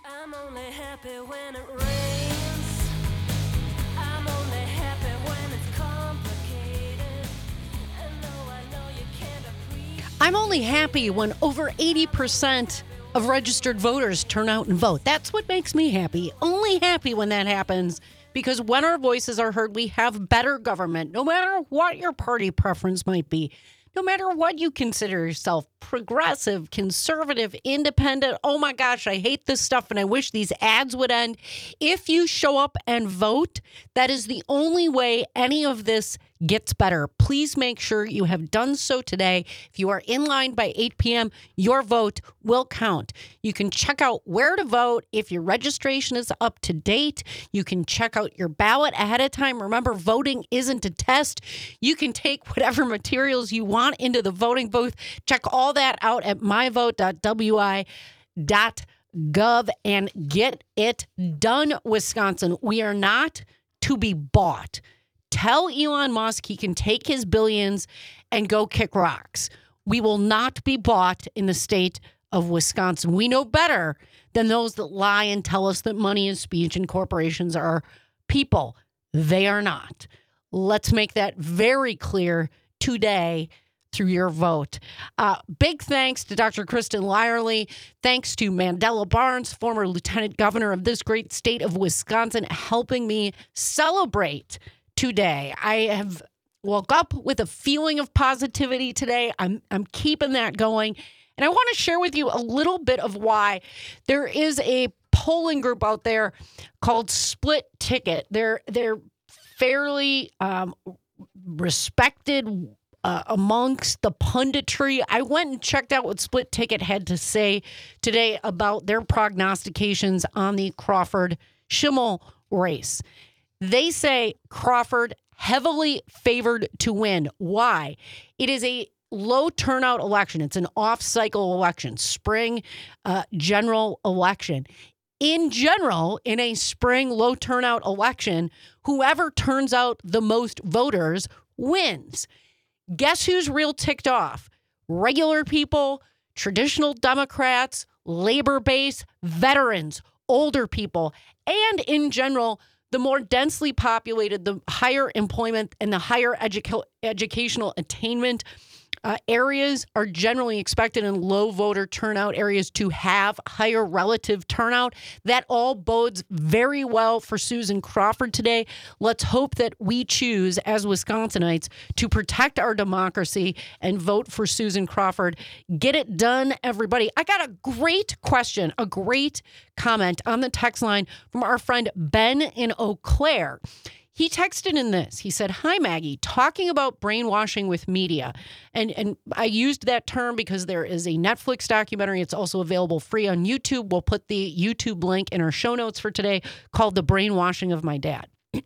I'm only happy when it rains. I'm only happy when it's complicated. And though I know you can't appreciate. I'm only happy when over 80% of registered voters turn out and vote. That's what makes me happy. Only happy when that happens, because when our voices are heard, we have better government, no matter what your party preference might be. No matter what you consider yourself, progressive, conservative, independent. Oh my gosh, I hate this stuff and I wish these ads would end. If you show up and vote, that is the only way any of this gets better. Please make sure you have done so today. If you are in line by 8 p.m., your vote will count. You can check out where to vote if your registration is up to date. You can check out your ballot ahead of time. Remember, voting isn't a test. You can take whatever materials you want into the voting booth. Check all that out at myvote.wi.gov and get it done, Wisconsin. We are not to be bought. Tell Elon Musk he can take his billions and go kick rocks. We will not be bought in the state of Wisconsin. We know better than those that lie and tell us that money is speech and corporations are people. They are not. Let's make that very clear today through your vote. Big thanks to Dr. Kristen Lyerly. Thanks to Mandela Barnes, former lieutenant governor of this great state of Wisconsin, helping me celebrate today. I have woke up with a feeling of positivity today. I'm keeping that going. And I want to share with you a little bit of why. There is a polling group out there called Split Ticket. They're fairly respected amongst the punditry. I went and checked out what Split Ticket had to say today about their prognostications on the Crawford-Schimmel race. They say Crawford heavily favored to win. Why? It is a low turnout election. It's an off-cycle election, spring general election. In general, in a spring low turnout election, whoever turns out the most voters wins. Guess who's real ticked off? Regular people, traditional Democrats, labor base, veterans, older people, and in general, the more densely populated, the higher employment and the higher educational attainment areas are generally expected in low voter turnout areas to have higher relative turnout. That all bodes very well for Susan Crawford today. Let's hope that we choose as Wisconsinites to protect our democracy and vote for Susan Crawford. Get it done, everybody. I got a great question, a great comment on the text line from our friend Ben in Eau Claire. He texted in this. He said, "Hi, Maggie, talking about brainwashing with media." And I used that term because there is a Netflix documentary. It's also available free on YouTube. We'll put the YouTube link in our show notes for today, called The Brainwashing of My Dad.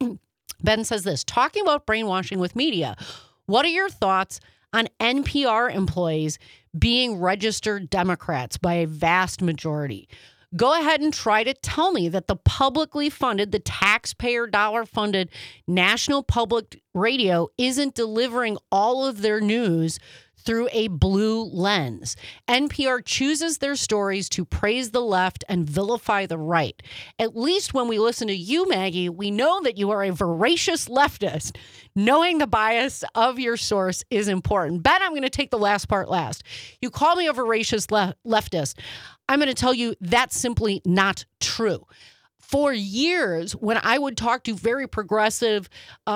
Ben says this, talking about brainwashing with media, what are your thoughts on NPR employees being registered Democrats by a vast majority? Go ahead and try to tell me that the publicly funded, the taxpayer dollar funded National Public Radio isn't delivering all of their news through a blue lens. NPR chooses their stories to praise the left and vilify the right. At least when we listen to you, Maggie, we know that you are a voracious leftist. Knowing the bias of your source is important. Ben, I'm going to take the last part last. You call me a voracious leftist. I'm going to tell you that's simply not true. For years, when I would talk to very progressive,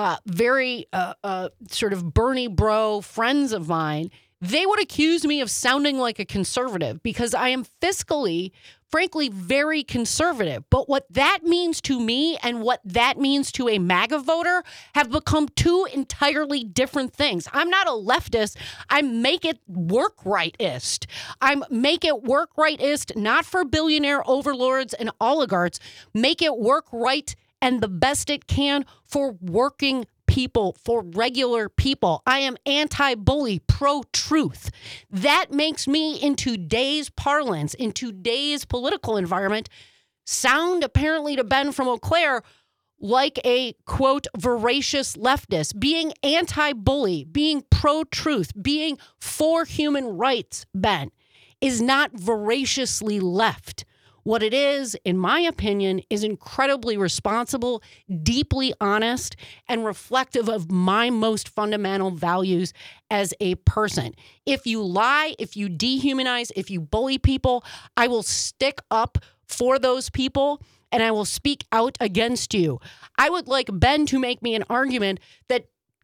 very sort of Bernie bro friends of mine, they would accuse me of sounding like a conservative because I am fiscally, frankly, very conservative. But what that means to me and what that means to a MAGA voter have become two entirely different things. I'm not a leftist. I'm make it work rightist. I'm make it work rightist, not for billionaire overlords and oligarchs. Make it work right and the best it can for working people, for regular people. I am anti-bully, pro-truth. That makes me, in today's parlance, in today's political environment, sound apparently to Ben from Eau Claire like a, quote, voracious leftist. Being anti-bully, being pro-truth, being for human rights, Ben, is not voraciously left. What it is, in my opinion, is incredibly responsible, deeply honest, and reflective of my most fundamental values as a person. If you lie, if you dehumanize, if you bully people, I will stick up for those people and I will speak out against you. I would like Ben to make me an argument that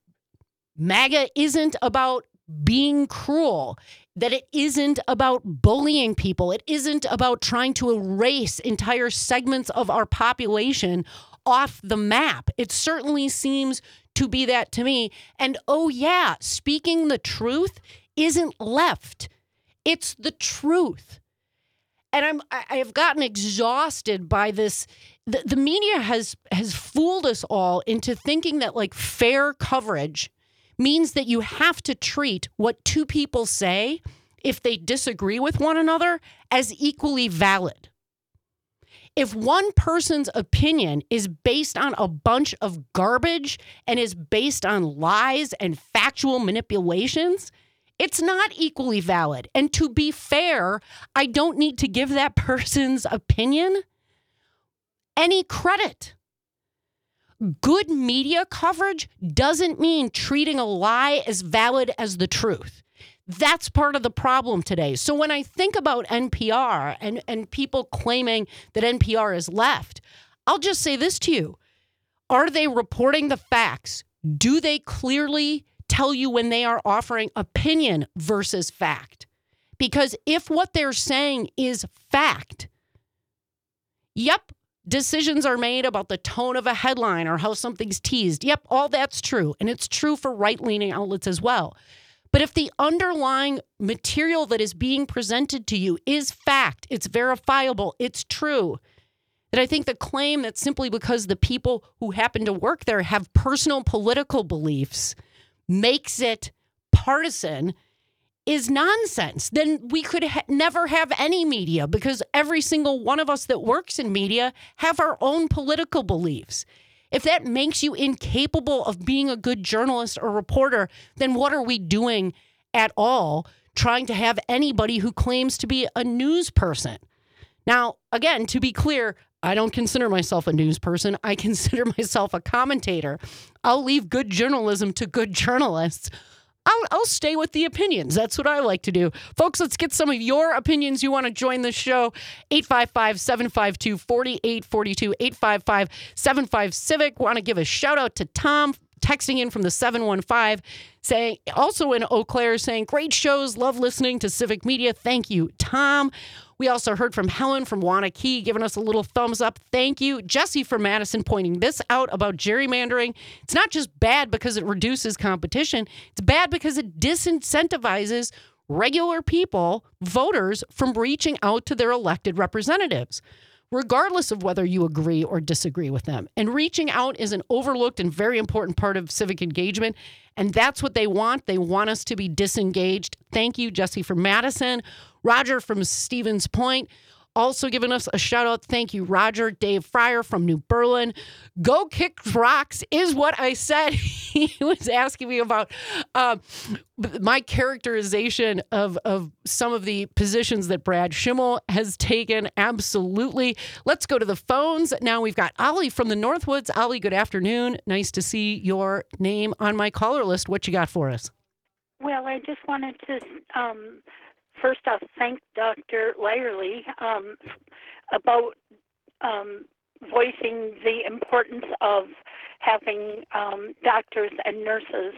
MAGA isn't about being cruel, that it isn't about bullying people. It isn't about trying to erase entire segments of our population off the map. It certainly seems to be that to me. And oh yeah, speaking the truth isn't left. It's the truth. And I have gotten exhausted by this. The media has fooled us all into thinking that like fair coverage means that you have to treat what two people say, if they disagree with one another, as equally valid. If one person's opinion is based on a bunch of garbage and is based on lies and factual manipulations, it's not equally valid. And to be fair, I don't need to give that person's opinion any credit. Good media coverage doesn't mean treating a lie as valid as the truth. That's part of the problem today. So when I think about NPR and people claiming that NPR is left, I'll just say this to you. Are they reporting the facts? Do they clearly tell you when they are offering opinion versus fact? Because if what they're saying is fact, yep, decisions are made about the tone of a headline or how something's teased. Yep, all that's true. And it's true for right-leaning outlets as well. But if the underlying material that is being presented to you is fact, it's verifiable, it's true, then I think the claim that simply because the people who happen to work there have personal political beliefs makes it partisan is nonsense. Then we could never have any media because every single one of us that works in media have our own political beliefs. If that makes you incapable of being a good journalist or reporter, then what are we doing at all trying to have anybody who claims to be a news person? Now, again, to be clear, I don't consider myself a news person. I consider myself a commentator. I'll leave good journalism to good journalists. I'll stay with the opinions. That's what I like to do. Folks, let's get some of your opinions. You want to join the show? 855-752-4842, 855-75-CIVIC. Want to give a shout out to Tom texting in from the 715 saying, also in Eau Claire, saying, great shows. Love listening to Civic Media. Thank you, Tom. We also heard from Helen from Wanakee giving us a little thumbs up. Thank you. Jesse from Madison pointing this out about gerrymandering. It's not just bad because it reduces competition. It's bad because it disincentivizes regular people, voters, from reaching out to their elected representatives, regardless of whether you agree or disagree with them. And reaching out is an overlooked and very important part of civic engagement. And that's what they want. They want us to be disengaged. Thank you, Jesse from Madison. Roger from Stevens Point also giving us a shout out. Thank you, Roger. Dave Fryer from New Berlin. Go kick rocks is what I said. He was asking me about my characterization of some of the positions that Brad Schimmel has taken. Absolutely. Let's go to the phones. Now we've got Ollie from the Northwoods. Ollie, good afternoon. Nice to see your name on my caller list. What you got for us? Well, I just wanted to first off thank Dr. Lyerly about voicing the importance of having doctors and nurses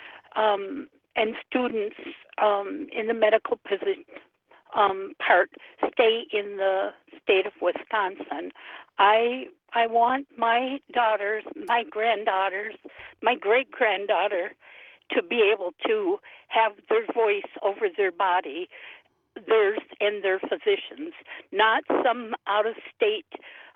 and students in the medical part stay in the state of Wisconsin. I want my daughters, my granddaughters, my great-granddaughter to be able to have their voice over their body, theirs and their physicians, not some out-of-state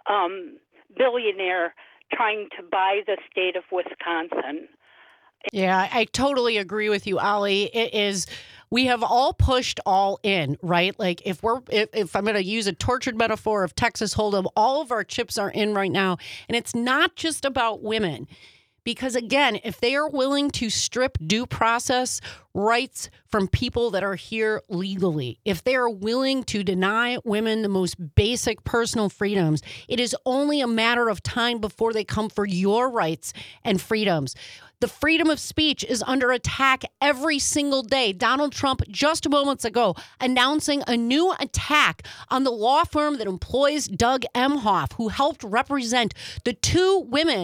billionaire trying to buy the state of Wisconsin. Yeah, I totally agree with you, Ollie. It is, we have all pushed all in, right? Like if I'm going to use a tortured metaphor of Texas Hold'em, all of our chips are in right now. And it's not just about women. Because again, if they are willing to strip due process rights from people that are here legally, if they are willing to deny women the most basic personal freedoms, it is only a matter of time before they come for your rights and freedoms. The freedom of speech is under attack every single day. Donald Trump, just moments ago, announcing a new attack on the law firm that employs Doug Emhoff, who helped represent the two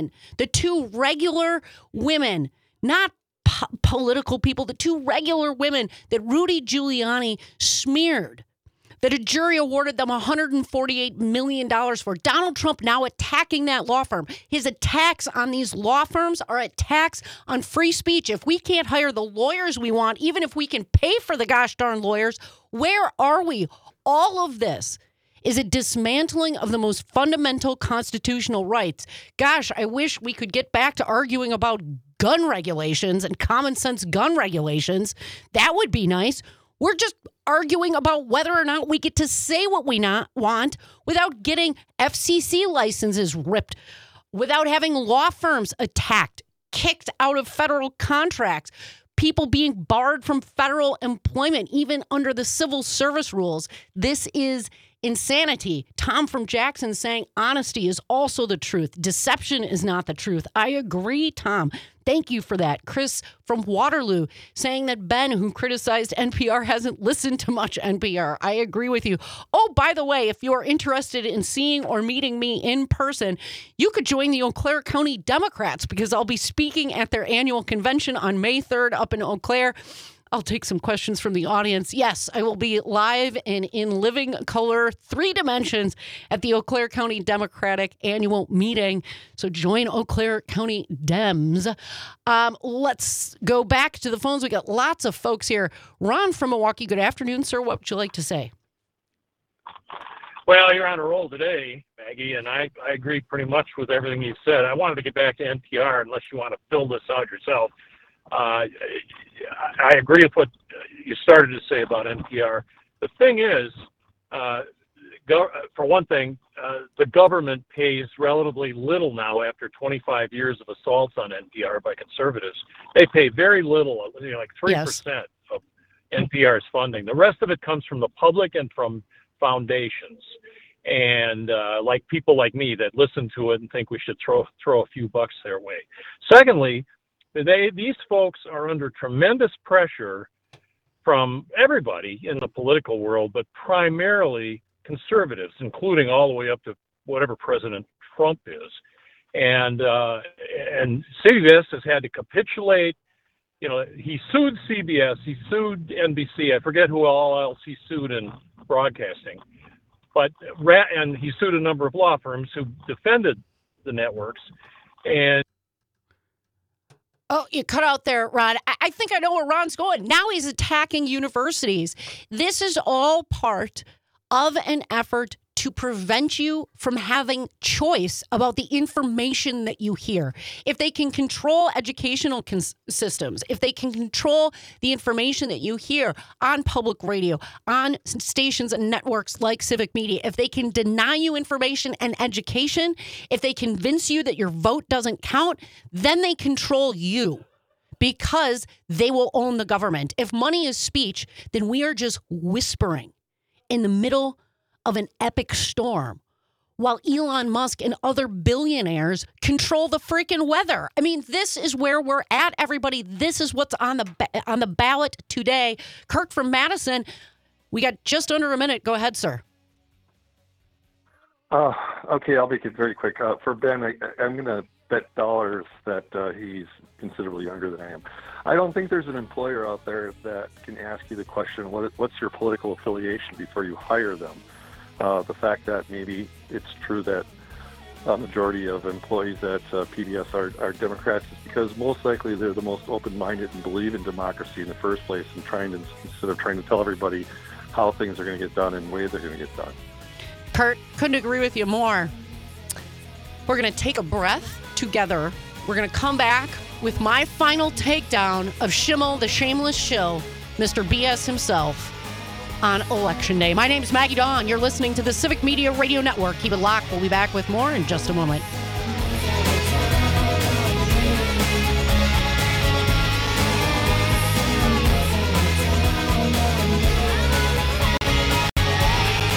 regular women, not political people, the two regular women that Rudy Giuliani smeared, that a jury awarded them $148 million for. Donald Trump now attacking that law firm. His attacks on these law firms are attacks on free speech. If we can't hire the lawyers we want, even if we can pay for the gosh darn lawyers, where are we? All of this is a dismantling of the most fundamental constitutional rights. Gosh, I wish we could get back to arguing about gun regulations and common sense gun regulations. That would be nice. We're just arguing about whether or not we get to say what we want without getting FCC licenses ripped, without having law firms attacked, kicked out of federal contracts, people being barred from federal employment, even under the civil service rules. This is insanity. Tom from Jackson saying honesty is also the truth. Deception is not the truth. I agree, Tom. Thank you for that. Chris from Waterloo saying that Ben, who criticized NPR, hasn't listened to much NPR. I agree with you. Oh, by the way, if you are interested in seeing or meeting me in person, you could join the Eau Claire County Democrats because I'll be speaking at their annual convention on May 3rd up in Eau Claire. I'll take some questions from the audience. Yes, I will be live and in living color, 3 dimensions at the Eau Claire County Democratic annual meeting. So join Eau Claire County Dems. Let's go back to the phones. We got lots of folks here. Ron from Milwaukee, good afternoon, sir. What would you like to say? Well, you're on a roll today, Maggie, and I agree pretty much with everything you said. I wanted to get back to NPR unless you want to fill this out yourself. I agree with what you started to say about NPR. The thing is, for one thing, the government pays relatively little now after 25 years of assaults on NPR by conservatives. They pay very little, like 3% of NPR's funding. The rest of it comes from the public and from foundations. And like people like me that listen to it and think we should throw a few bucks their way. Secondly, these folks are under tremendous pressure from everybody in the political world, but primarily conservatives, including all the way up to whatever President Trump is. And CBS has had to capitulate. You know, he sued CBS, he sued NBC. I forget who all else he sued in broadcasting, and he sued a number of law firms who defended the networks. And oh, you cut out there, Ron. I think I know where Ron's going. Now he's attacking universities. This is all part of an effort to prevent you from having choice about the information that you hear. If they can control educational systems, if they can control the information that you hear on public radio, on stations and networks like Civic Media, if they can deny you information and education, if they convince you that your vote doesn't count, then they control you because they will own the government. If money is speech, then we are just whispering in the middle of an epic storm while Elon Musk and other billionaires control the freaking weather. I mean, this is where we're at, everybody. This is what's on the ballot today. Kirk from Madison, we got just under a minute. Go ahead, sir. Okay, I'll make it very quick. For Ben, I'm going to bet dollars that he's considerably younger than I am. I don't think there's an employer out there that can ask you the question, what's your political affiliation before you hire them? The fact that maybe it's true that a majority of employees at PBS are Democrats is because most likely they're the most open-minded and believe in democracy in the first place, and instead of trying to tell everybody how things are going to get done and ways they're going to get done. Kurt, couldn't agree with you more. We're going to take a breath together. We're going to come back with my final takedown of Schimmel, the shameless shill, Mr. BS himself, on Election Day. My name is Maggie Dawn. You're listening to the Civic Media Radio Network. Keep it locked. We'll be back with more in just a moment.